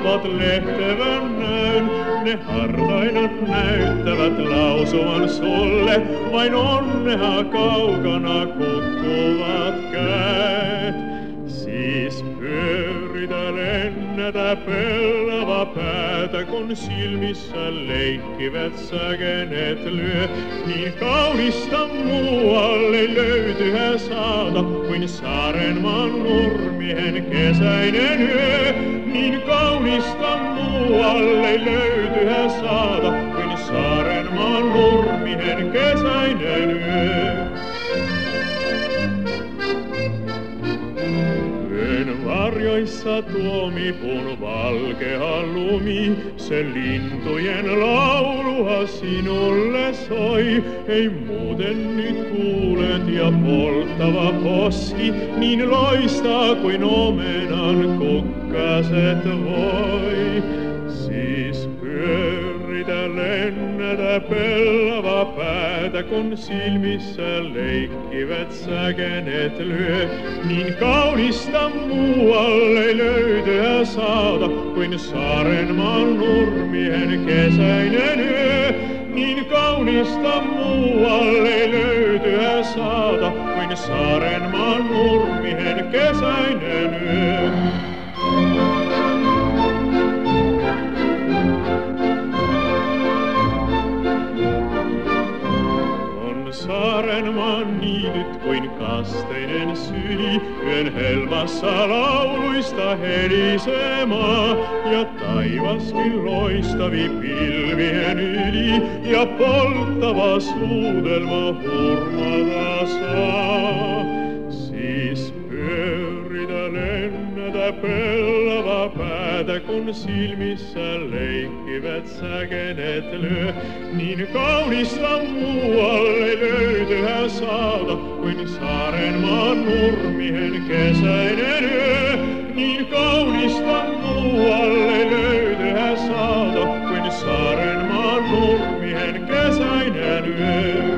antavat lehtevän näyn. Ne hartaina näyttävät lausuvan sulle, vain onnea kaukana kukkuvat käet. Siis pyöritä, lennätä, pellava päätä, kun silmissä leikkivät säkenet lyö. Niin kaunista muualle löytyä saata, kuin Saarenmaan nurmien kesäinen yö. Niin kaunista muualle löytyä saata, kuin Saarenmaan nurmien kesäinen yö. Varjoissa tuomipun valkea lumi, se lintujen laulua sinulle soi. Ei muuten nyt kuulet ja polttava poski, niin loistaa kuin omenan kukkaset voi. Siis pyöritä, lennätä, pellava päätä, kun silmissä leikkivät säkenet lyö. Niin kaunista muualle löytyä saata, kuin Saarenmaan nurmien kesäinen yö. Niin kaunista muualle löytyä saata, kuin Saarenmaan nurmien kesäinen yö. Saarenmaan niityt kuin kasteinen syli, yön helmassa lauluista helisee maa, ja taivaskin loistavi pilvien yli, ja polttava suudelma hurmata saa. Siis pyöritä, lennätä, pellava päätä, kun silmissä leikkivät säkenet lyö. Niin kaunista muualle löytyä saata, kuin Saarenmaan nurmien kesäinen yö. Niin kaunista muualle löytyä saata, kuin Saarenmaan nurmien kesäinen yö.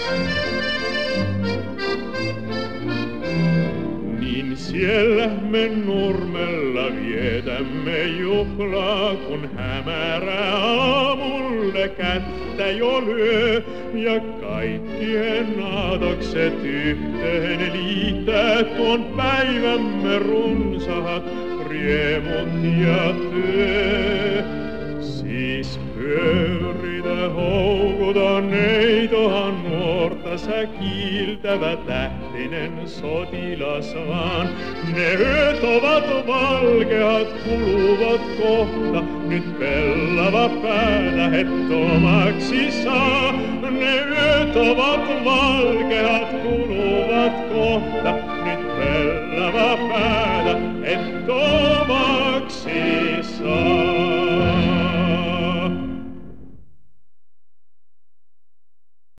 Niin siellä me nurmella vietämme juhlaa, kun hämärä aamulle kättä jo lyö. Ja kaikkien aatokset yhteen liittää tuon päivämme runsahat riemut ja työ. Siis pyöritä, houkuta neitohan nuorta, sä kiiltävä tähtinen sotilas vaan. Ne yöt ovat valkeat, kuluvat kohta, nyt pellava päätä hettomaksi saa. Ne yöt ovat valkeat, kuluvat kohta, nyt pellava päätä.